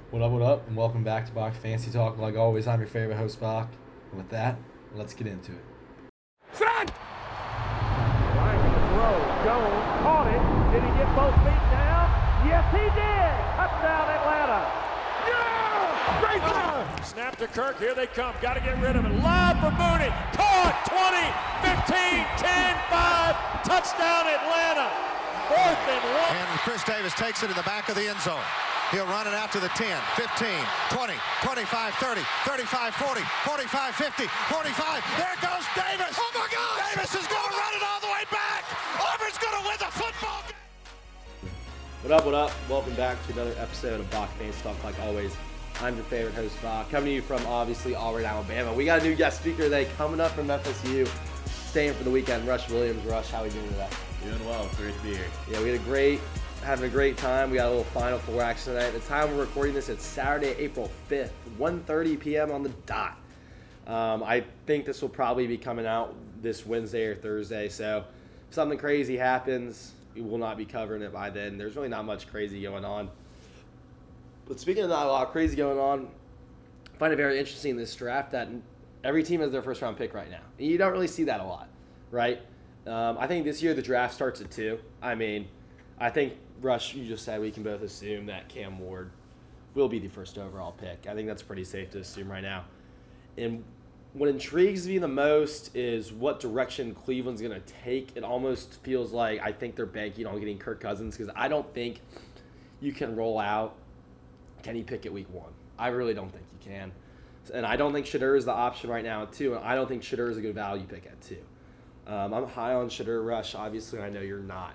What up, and welcome back to Bach Fantasy Talk. Like always, I'm your favorite host, Bach. And with that, let's get into it. Front! Trying to throw. Jones caught it. Did he get both feet down? Yes, he did! Touchdown, Atlanta! Yeah! Great job! Snap to Kirk. Here they come. Got to get rid of it. Lob for Mooney. Caught! 20, 15, 10, 5. Touchdown, Atlanta. 4th and 1. And Chris Davis takes it in the back of the end zone. He'll run it out to the 10, 15, 20, 25, 30, 35, 40, 45, 50, 45. There goes Davis. Oh, my God. Davis is going to run it all the way back. Auburn's going to win the football game. What up? Welcome back to another episode of Bach Fantasy Talk. Like always, I'm your favorite host, Bach, coming to you from, obviously, Auburn, Alabama. We got a new guest speaker today coming up from FSU, staying for the weekend. Rush Williams. Rush, how are we doing today? Doing well. It's great to be here. Yeah, we had having a great time. We got a little Final Four action tonight. At the time we're recording this, it's Saturday, April 5th, 1:30 p.m. on the dot. I think this will probably be coming out this Wednesday or Thursday, so if something crazy happens, we will not be covering it by then. There's really not much crazy going on. But speaking of not a lot of crazy going on, I find it very interesting in this draft that every team has their first-round pick right now. And you don't really see that a lot, right? I think this year the draft starts at 2. I think, Rush, you just said we can both assume that Cam Ward will be the first overall pick. I think that's pretty safe to assume right now. And what intrigues me the most is what direction Cleveland's going to take. It almost feels like I think they're banking on getting Kirk Cousins because I don't think you can roll out Kenny Pickett week 1. I really don't think you can. And I don't think Shedeur is the option right now at 2, and I don't think Shedeur is a good value pick at 2. I'm high on Shedeur, Rush. Obviously, I know you're not.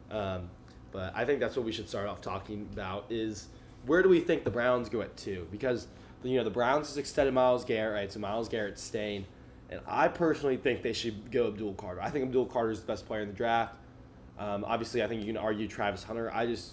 But I think that's what we should start off talking about is where do we think the Browns go at 2? Because, the Browns just extended Myles Garrett, right? So Myles Garrett's staying. And I personally think they should go Abdul Carter. I think Abdul Carter is the best player in the draft. Obviously, I think you can argue Travis Hunter.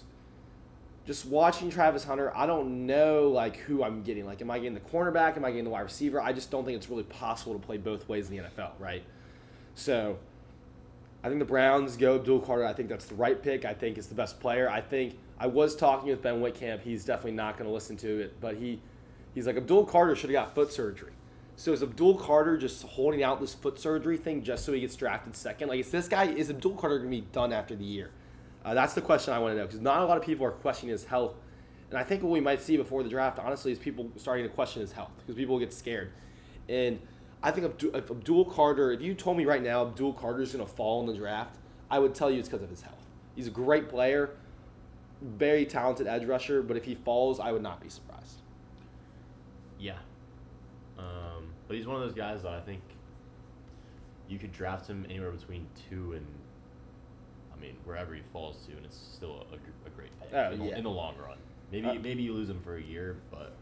Just watching Travis Hunter, I don't know, who I'm getting. Am I getting the cornerback? Am I getting the wide receiver? I just don't think it's really possible to play both ways in the NFL, right? So I think the Browns go Abdul Carter. I think that's the right pick. I think it's the best player. I was talking with Ben Whitcamp. He's definitely not going to listen to it, but he's like, Abdul Carter should have got foot surgery. So is Abdul Carter just holding out this foot surgery thing just so he gets drafted second? Is Abdul Carter going to be done after the year? That's the question I want to know because not a lot of people are questioning his health. And I think what we might see before the draft, honestly, is people starting to question his health because people get scared. And I think if Abdul Carter, if you told me right now Abdul Carter is going to fall in the draft, I would tell you it's because of his health. He's a great player, very talented edge rusher, but if he falls, I would not be surprised. Yeah. But he's one of those guys that I think you could draft him anywhere between 2 and, wherever he falls to, and it's still a great pick in the long run. Maybe you lose him for a year,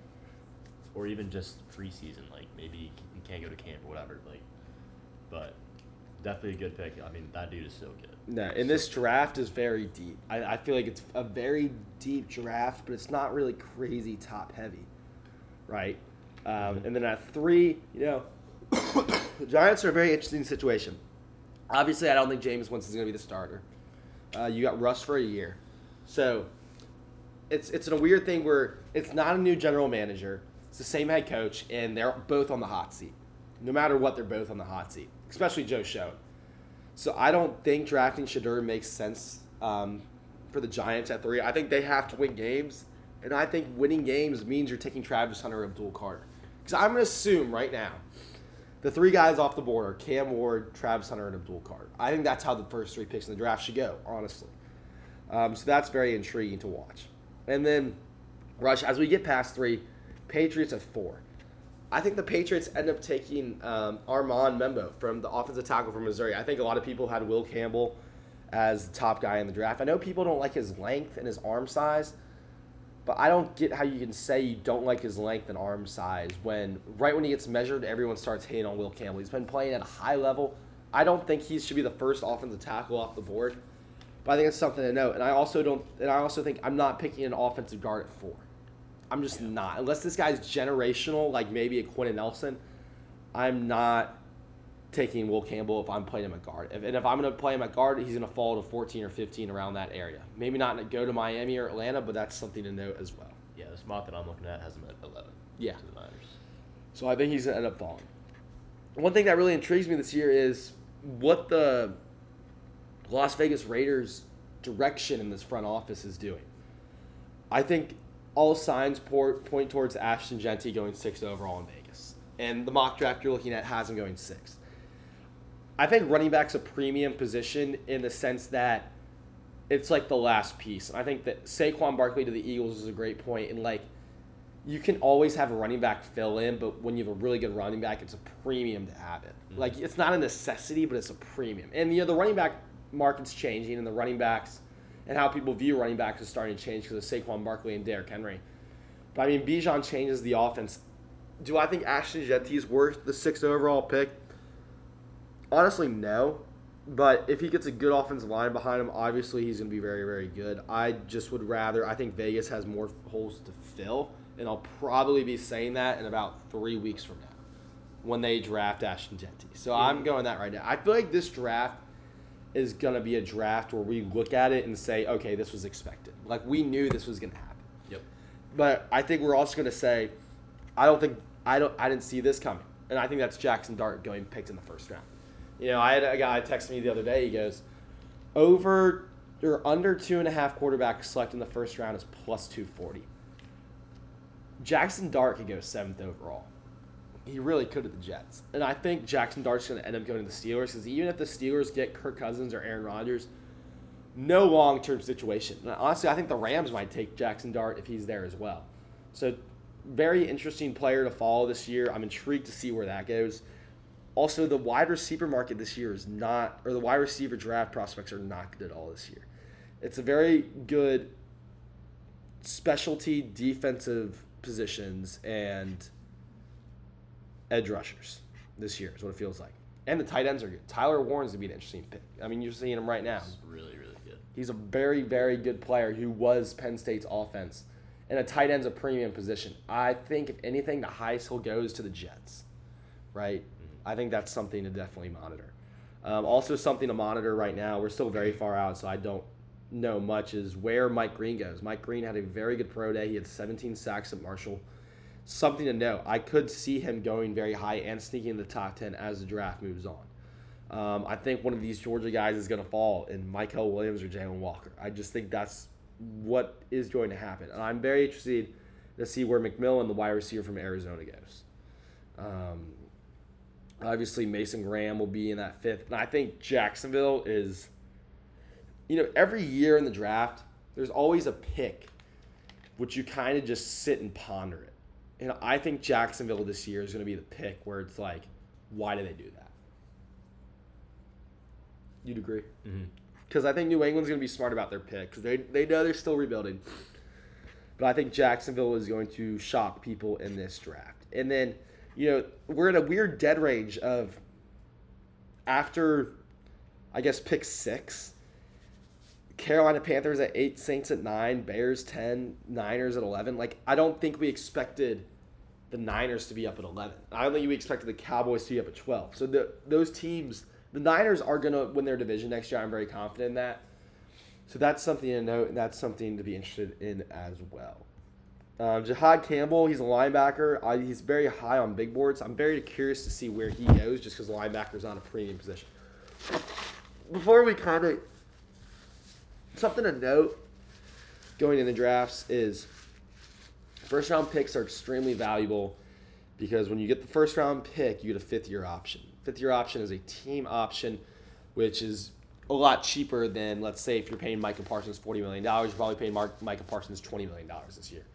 or even just preseason, maybe he can't go to camp or whatever, but definitely a good pick. That dude is so good. No, and this draft is very deep. I feel like it's a very deep draft, but it's not really crazy top heavy, right? And then at 3, the Giants are a very interesting situation. Obviously, I don't think Jameis Winston is going to be the starter. You got Russ for a year, so it's in a weird thing where it's not a new general manager. It's the same head coach, and they're both on the hot seat. No matter what, they're both on the hot seat, especially Joe Schoen. So I don't think drafting Shedeur makes sense for the Giants at 3. I think they have to win games, and I think winning games means you're taking Travis Hunter or Abdul Carter. Because I'm going to assume right now the 3 guys off the board are Cam Ward, Travis Hunter, and Abdul Carter. I think that's how the first 3 picks in the draft should go, honestly. So that's very intriguing to watch. And then, Rush, as we get past 3, Patriots at 4. I think the Patriots end up taking Armand Membo from the offensive tackle from Missouri. I think a lot of people had Will Campbell as the top guy in the draft. I know people don't like his length and his arm size, but I don't get how you can say you don't like his length and arm size when right when he gets measured, everyone starts hating on Will Campbell. He's been playing at a high level. I don't think he should be the first offensive tackle off the board, but I think it's something to note. And I also think I'm not picking an offensive guard at 4. I'm just not. Unless this guy's generational, like maybe a Quentin Nelson, I'm not taking Will Campbell if I'm playing him at guard. If I'm going to play him at guard, he's going to fall to 14 or 15 around that area. Maybe not go to Miami or Atlanta, but that's something to note as well. Yeah, the spot that I'm looking at has him at 11. Yeah. To the Niners. So I think he's going to end up falling. One thing that really intrigues me this year is what the Las Vegas Raiders' direction in this front office is doing. I think all signs point towards Ashton Jeanty going 6th overall in Vegas. And the mock draft you're looking at has him going 6th. I think running back's a premium position in the sense that it's like the last piece. And I think that Saquon Barkley to the Eagles is a great point. And, like, you can always have a running back fill in, but when you have a really good running back, it's a premium to have it. Mm-hmm. Like, it's not a necessity, but it's a premium. And, the running back market's changing, and the running backs and how people view running backs is starting to change because of Saquon Barkley and Derrick Henry. But, I mean, Bijan changes the offense. Do I think Ashton Jeanty is worth the 6th overall pick? Honestly, no. But if he gets a good offensive line behind him, obviously he's going to be very, very good. I just would rather – I think Vegas has more holes to fill, and I'll probably be saying that in about 3 weeks from now when they draft Ashton Jeanty. So I'm going that right now. I feel like this draft is going to be a draft where we look at it and say, okay, this was expected. Like, we knew this was going to happen. Yep. But I think we're also going to say, I didn't see this coming. And I think that's Jackson Dart going picked in the first round. I had a guy text me the other day. He goes, over or under 2.5 quarterbacks selected in the first round is plus 240. Jackson Dart could go 7th overall. He really could at the Jets. And I think Jackson Dart's going to end up going to the Steelers because even if the Steelers get Kirk Cousins or Aaron Rodgers, no long-term situation. And honestly, I think the Rams might take Jackson Dart if he's there as well. So very interesting player to follow this year. I'm intrigued to see where that goes. Also, the wide receiver market this year is not, or the wide receiver draft prospects are not good at all this year. It's a very good specialty defensive positions and edge rushers this year is what it feels like. And the tight ends are good. Tyler Warren's going to be an interesting pick. I mean, you're seeing him right now. He's really, really good. He's a very, very good player who was Penn State's offense. And a tight end's a premium position. I think, if anything, the highest he'll go is to the Jets, right? I think that's something to definitely monitor. Also something to monitor right now, we're still very far out, so I don't know much, is where Mike Green goes. Mike Green had a very good pro day. He had 17 sacks at Marshall. Something to note. I could see him going very high and sneaking in the top 10 as the draft moves on. I think one of these Georgia guys is going to fall in Michael Williams or Jalen Walker. I just think that's what is going to happen. And I'm very interested to see where McMillan, the wide receiver from Arizona, goes. Obviously, Mason Graham will be in that 5th. And I think Jacksonville is, every year in the draft, there's always a pick which you kind of just sit and ponder it. And I think Jacksonville this year is going to be the pick where it's like, why do they do that? You'd agree? Because I think New England's going to be smart about their pick because they know they're still rebuilding. But I think Jacksonville is going to shock people in this draft. And then, we're in a weird dead range of after, I guess, pick 6, Carolina Panthers at 8, Saints at 9, Bears 10, Niners at 11. Like, I don't think we expected the Niners to be up at 11. I don't think we expected the Cowboys to be up at 12. So those teams, the Niners are going to win their division next year. I'm very confident in that. So that's something to note, and that's something to be interested in as well. Jahad Campbell, he's a linebacker. He's very high on big boards. I'm very curious to see where he goes just because linebacker's not a premium position. Before we something to note going into drafts is first-round picks are extremely valuable because when you get the first-round pick, you get a 5th-year option. 5th-year option is a team option, which is a lot cheaper than, let's say, if you're paying Micah Parsons $40 million, you're probably paying Micah Parsons $20 million this year.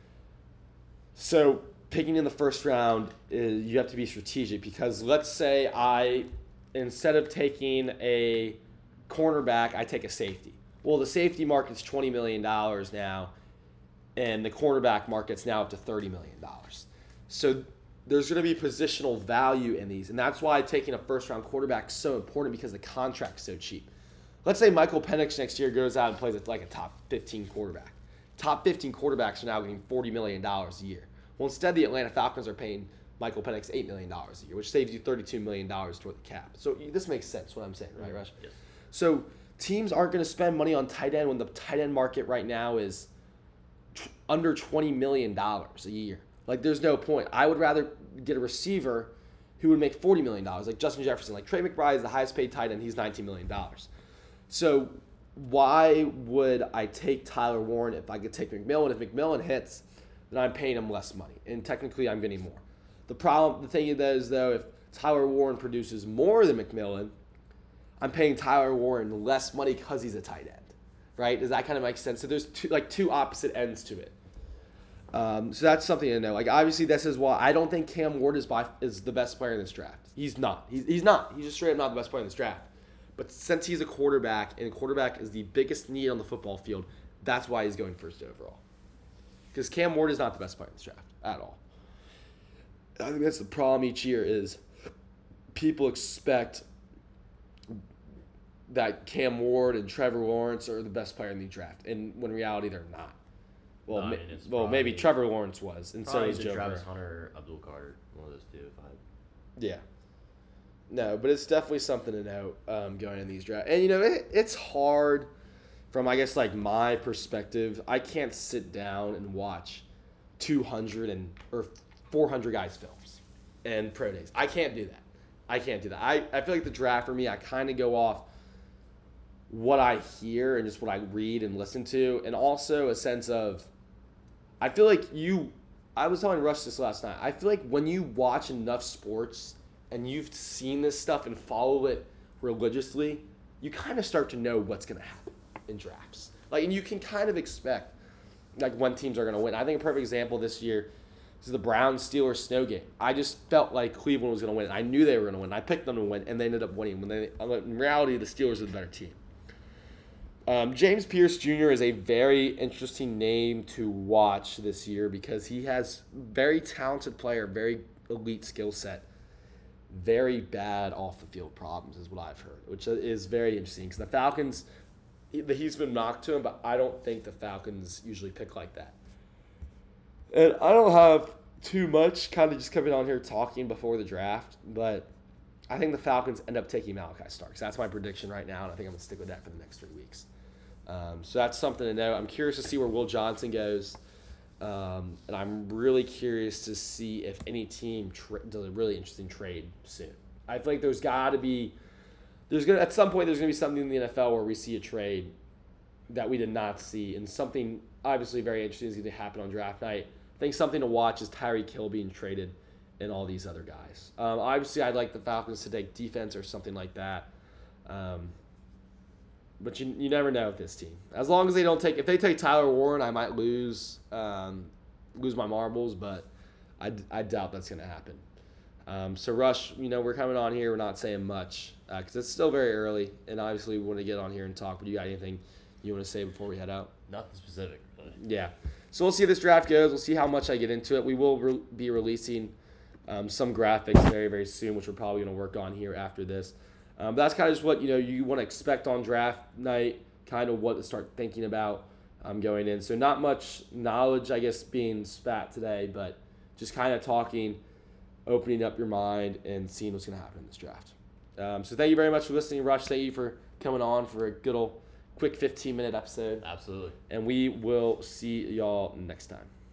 So picking in the first round, you have to be strategic because let's say instead of taking a cornerback, I take a safety. Well, the safety market's $20 million now, and the cornerback market's now up to $30 million. So there's going to be positional value in these, and that's why taking a first-round quarterback is so important because the contract's so cheap. Let's say Michael Penix next year goes out and plays like a top 15 quarterback. Top 15 quarterbacks are now getting $40 million a year. Well, instead, the Atlanta Falcons are paying Michael Penix $8 million a year, which saves you $32 million toward the cap. So this makes sense, what I'm saying, right, Rush? Yes. So teams aren't going to spend money on tight end when the tight end market right now is under $20 million a year. Like, there's no point. I would rather get a receiver who would make $40 million, like Justin Jefferson. Like, Trey McBride is the highest paid tight end. He's $19 million. So why would I take Tyler Warren if I could take McMillan? If McMillan hits, then I'm paying him less money, and technically I'm getting more. The thing is, though, if Tyler Warren produces more than McMillan, I'm paying Tyler Warren less money because he's a tight end, right? Does that kind of make sense? So there's two opposite ends to it. So that's something to know. Like, obviously, this is why I don't think Cam Ward is the best player in this draft. He's not. He's not. He's just straight up not the best player in this draft. But since he's a quarterback, and quarterback is the biggest need on the football field, that's why he's going first overall. Because Cam Ward is not the best player in this draft at all. I think that's the problem each year is people expect that Cam Ward and Trevor Lawrence are the best player in the draft, and when in reality they're not. Well, maybe Trevor Lawrence was, and so is Joe Travis Burrow. Hunter, Abdul Carter, one of those two. Yeah. No, but it's definitely something to note going in these drafts. And, it's hard from, I guess, like, my perspective. I can't sit down and watch 200 or 400 guys' films and pro days. I can't do that. I feel like the draft for me, I kind of go off what I hear and just what I read and listen to, and also a sense of, I feel like I was telling Rush this last night, I feel like when you watch enough sports and you've seen this stuff and follow it religiously, you kind of start to know what's going to happen in drafts. Like, and you can kind of expect, like, when teams are going to win. I think a perfect example this year is the Browns-Steelers snow game. I just felt like Cleveland was going to win. I knew they were going to win. I picked them to win, and they ended up winning. In reality, the Steelers are the better team. James Pierce Jr. is a very interesting name to watch this year because he has very talented player, very elite skill set, very bad off-the-field problems is what I've heard, which is very interesting because the Falcons, he's been knocked to him, but I don't think the Falcons usually pick like that. And I don't have too much kind of just coming on here talking before the draft, but I think the Falcons end up taking Malachi Starks. That's my prediction right now, and I think I'm going to stick with that for the next 3 weeks. So that's something to know. I'm curious to see where Will Johnson goes, and I'm really curious to see if any team does a really interesting trade soon. I feel like at some point there's gonna be something in the NFL where we see a trade that we did not see, and something obviously very interesting is going to happen on draft night. I think something to watch is Tyreek Hill being traded and all these other guys. Obviously, I'd like the Falcons to take defense or something like that. But you never know with this team. As long as if they take Tyler Warren, I might lose my marbles, but I doubt that's going to happen. So Rush, we're coming on here. We're not saying much because it's still very early, and obviously we want to get on here and talk. But you got anything you want to say before we head out? Nothing specific, really. Yeah. So we'll see how this draft goes. We'll see how much I get into it. We will be releasing some graphics very, very soon, which we're probably going to work on here after this. That's kind of just what you want to expect on draft night, kind of what to start thinking about going in. So not much knowledge, I guess, being spat today, but just kind of talking, opening up your mind, and seeing what's going to happen in this draft. So thank you very much for listening, Rush. Thank you for coming on for a good old quick 15-minute episode. Absolutely. And we will see y'all next time.